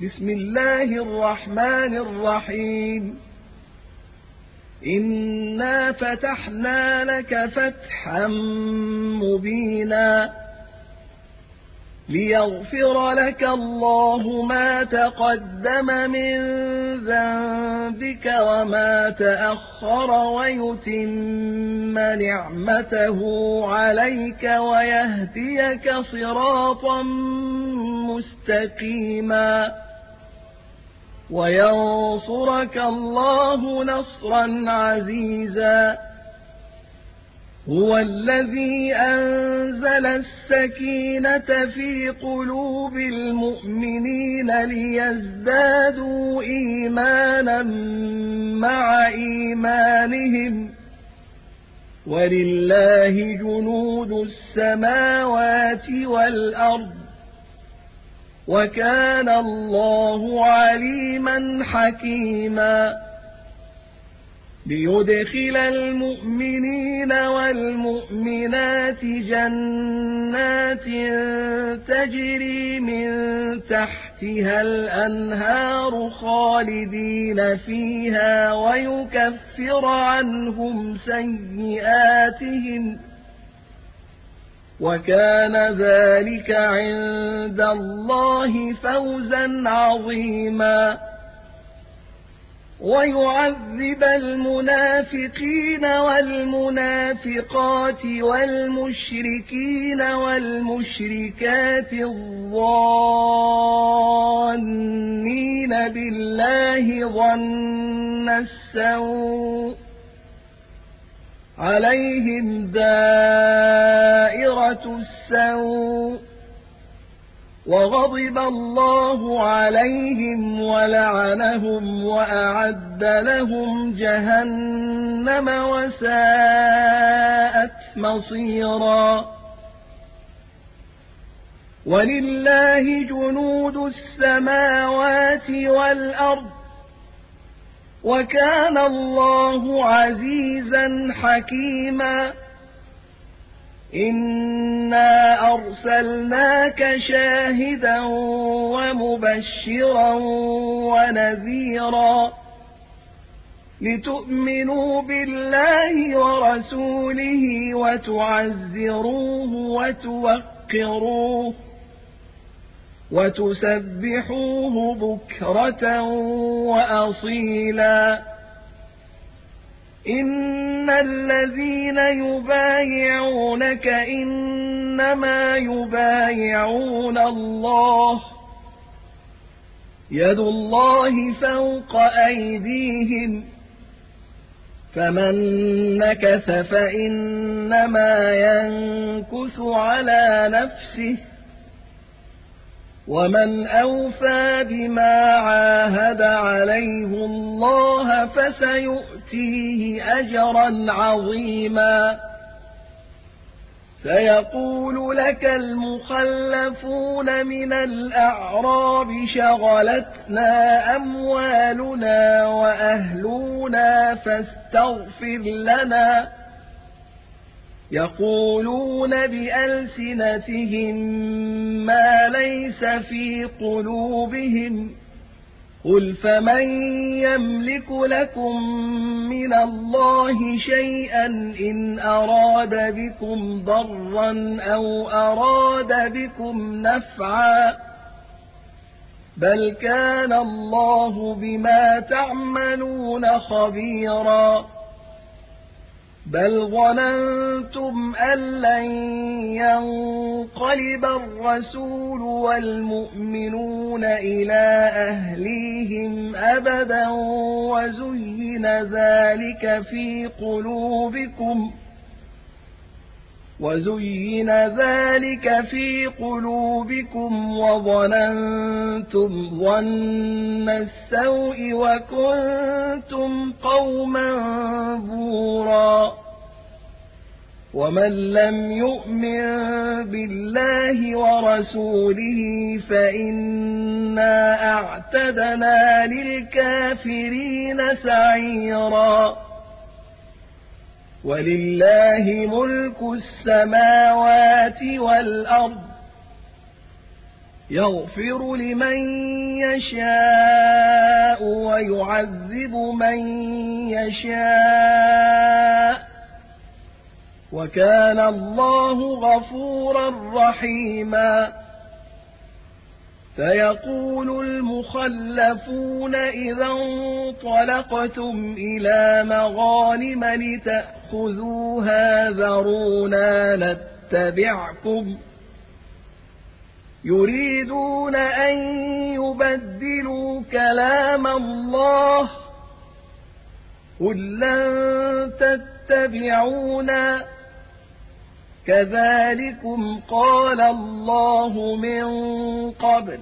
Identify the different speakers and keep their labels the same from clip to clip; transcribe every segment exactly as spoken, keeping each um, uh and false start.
Speaker 1: بسم الله الرحمن الرحيم إنا فتحنا لك فتحا مبينا ليغفر لك الله ما تقدم من ذنبك وما تأخر ويتم نعمته عليك ويهديك صراطا مستقيما وينصرك الله نصرا عزيزا هو الذي أنزل السكينة في قلوب المؤمنين ليزدادوا إيمانا مع إيمانهم ولله جنود السماوات والأرض وكان الله عليما حكيما ليدخل المؤمنين والمؤمنات جنات تجري من تحتها الأنهار خالدين فيها ويكفر عنهم سيئاتهم وكان ذلك عند الله فوزا عظيما ويعذب المنافقين والمنافقات والمشركين والمشركات الظانين بالله ظن السوء عليهم دائرة السوء وغضب الله عليهم ولعنهم وأعد لهم جهنم وساءت مصيرا ولله جنود السماوات والأرض وكان الله عزيزا حكيما إنا أرسلناك شاهدا ومبشرا ونذيرا لتؤمنوا بالله ورسوله وتعزروه وتوقروه وتسبحوه بكرة وأصيلا إن الذين يبايعونك إنما يبايعون الله يد الله فوق أيديهم فمن نكث فإنما ينكث على نفسه ومن أوفى بما عاهد عليه الله فسيؤتيه أجرا عظيما سيقول لك المخلفون من الأعراب شغلتنا أموالنا وأهلنا فاستغفر لنا يقولون بألسنتهم ما ليس في قلوبهم قل فمن يملك لكم من الله شيئا إن أراد بكم ضرا أو أراد بكم نفعا بل كان الله بما تعملون خبيرا بل ظننتم أن لن ينقلب الرسول والمؤمنون إلى أهليهم أبدا وزين ذلك في قلوبكم وزين ذلك في قلوبكم وظننتم ظن السوء وكنتم قوما بورا ومن لم يؤمن بالله ورسوله فإنا أعتدنا للكافرين سعيرا ولله ملك السماوات والأرض يغفر لمن يشاء ويعذب من يشاء وكان الله غفورا رحيما سيقول المخلفون إذا انطلقتم إلى مغانم لتأخذوها ذرونا نتبعكم يريدون أن يبدلوا كلام الله قل لن تتبعونا كذلكم قال الله من قبل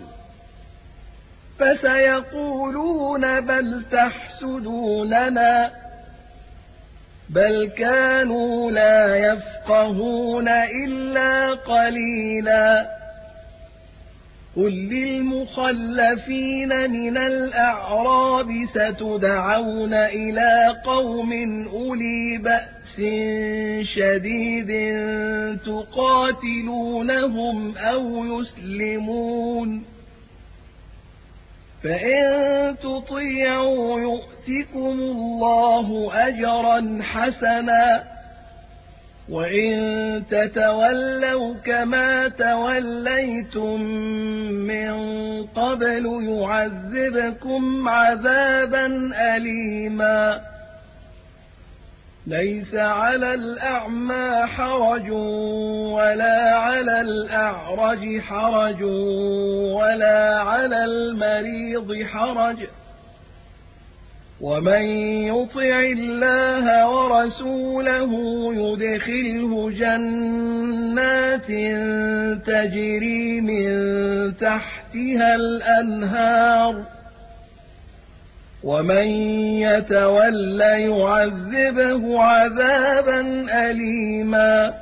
Speaker 1: فسيقولون بل تحسدوننا بل كانوا لا يفقهون إلا قليلا قل للمخلفين من الأعراب ستدعون إلى قوم أولي بأس شديد تقاتلونهم أو يسلمون فإن تطيعوا يؤتكم الله أجرا حسنا وإن تتولوا كما توليتم من قبل يعذبكم عذابا أليما ليس على الأعمى حرج ولا على الأعرج حرج ولا على المريض حرج ومن يطع الله ورسوله يدخله جنات تجري من تحتها الأنهار ومن يتول يعذبه عذابا أليما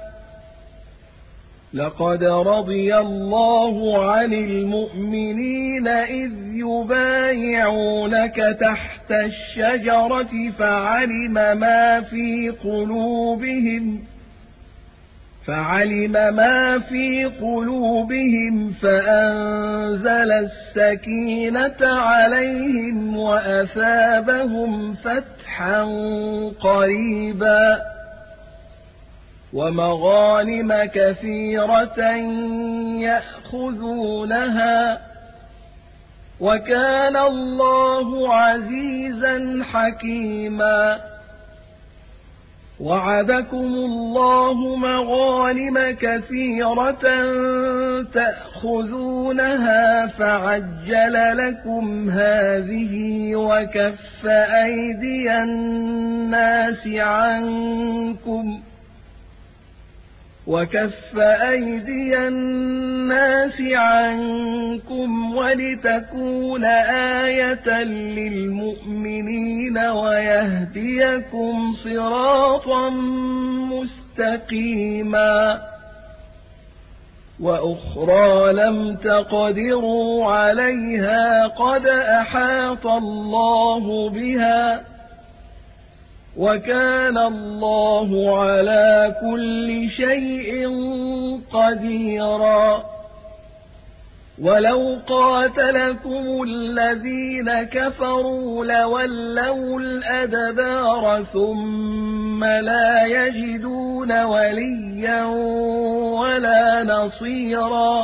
Speaker 1: لقد رضي الله عن المؤمنين إذ يبايعونك تحت الشجرة فعلم ما في قلوبهم فعلم ما في قلوبهم فأنزل السكينة عليهم وأثابهم فتحا قريبا ومغانم كثيرة يأخذونها وكان الله عزيزا حكيما وعدكم الله مغانم كثيرة تأخذونها فعجل لكم هذه وكف أيدي الناس عنكم وكف أيدي الناس عنكم ولتكون آية للمؤمنين ويهديكم صراطا مستقيما وأخرى لم تقدروا عليها قد أحاط الله بها وكان الله على كل شيء قديرا ولو قاتلكم الذين كفروا لولوا الأدبار ثم لا يجدون وليا ولا نصيرا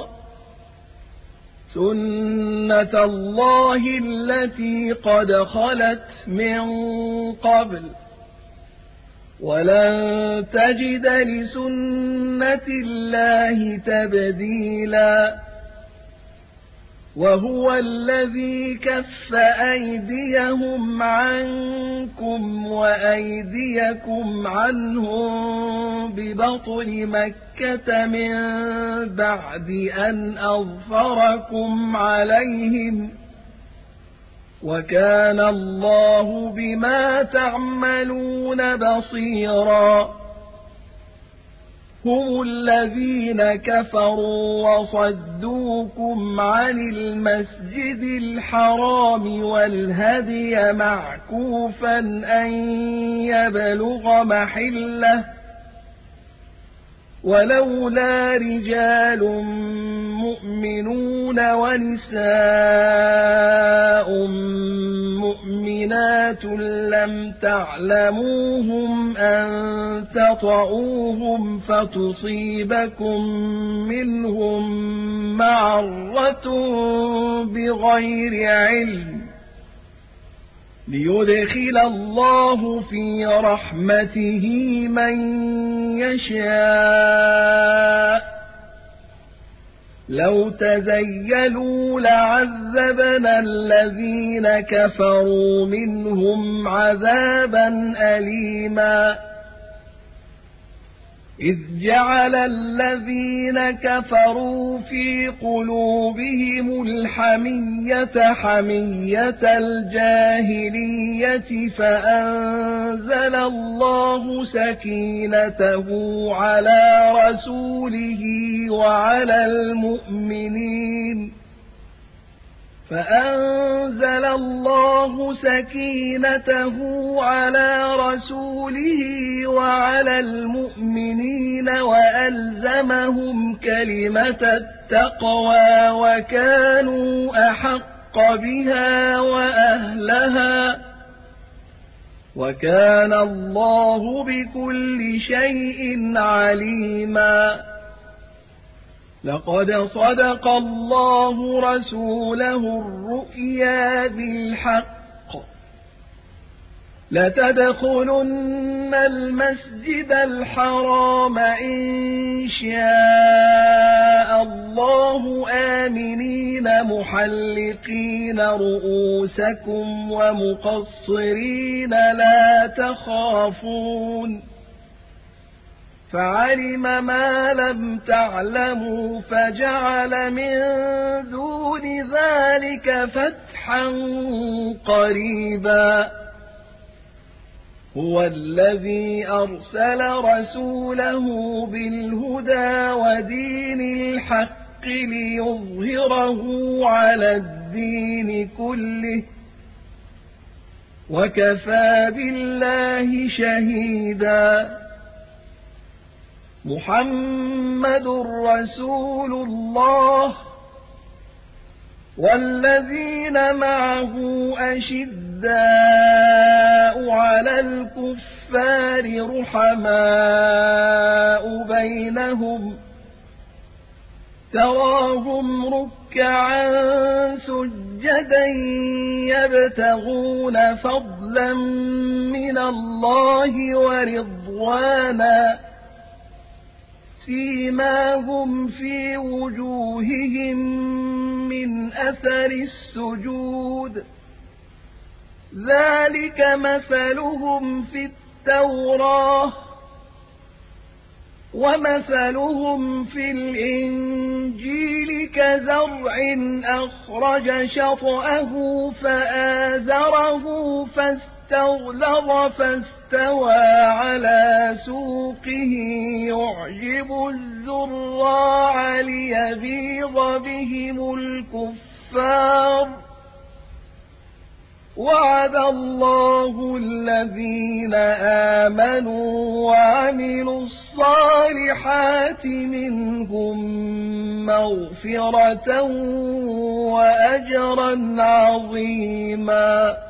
Speaker 1: سنة الله التي قد خلت من قبل ولن تجد لسنة الله تبديلا وهو الذي كف أيديهم عنكم وأيديكم عنهم ببطن مكة من بعد أن أظفركم عليهم وكان الله بما تعملون بصيرا هم الذين كفروا وصدوكم عن المسجد الحرام والهدي معكوفا أن يبلغ محله ولولا رجال مؤمنون ونساء مؤمنات لم تعلموهم أن تطؤوهم فتصيبكم منهم معرة بغير علم ليدخل الله في رحمته من يشاء لو تزيلوا لعذبنا الذين كفروا منهم عذابا أليما إذ جعل الذين كفروا في قلوبهم الحمية حمية الجاهلية فأنزل الله سكينته على رسوله وعلى المؤمنين فأنزل الله سكينته على رسوله وعلى المؤمنين وألزمهم كلمة التقوى وكانوا أحق بها وأهلها وكان الله بكل شيء عليما لقد صدق الله رسوله الرؤيا بالحق لتدخلن المسجد الحرام إن شاء الله آمنين محلقين رؤوسكم ومقصرين لا تخافون فعلم ما لم تعلموا فجعل من دون ذلك فتحا قريبا هو الذي أرسل رسوله بالهدى ودين الحق ليظهره على الدين كله وكفى بالله شهيدا محمد رسول الله والذين معه أشداء على الكفار رحماء بينهم تراهم ركعا سجدا يبتغون فضلا من الله ورضوانا سيماهم في وجوههم من أثر السجود ذلك مثلهم في التوراة ومثلهم في الإنجيل كزرع أخرج شطأه فآزره فاستغلظ فاستوى على سوقه يعجب الزراع ليغيظ بهم الكفار وعد الله الذين آمنوا وعملوا الصالحات منهم مغفرة وأجرا عظيما.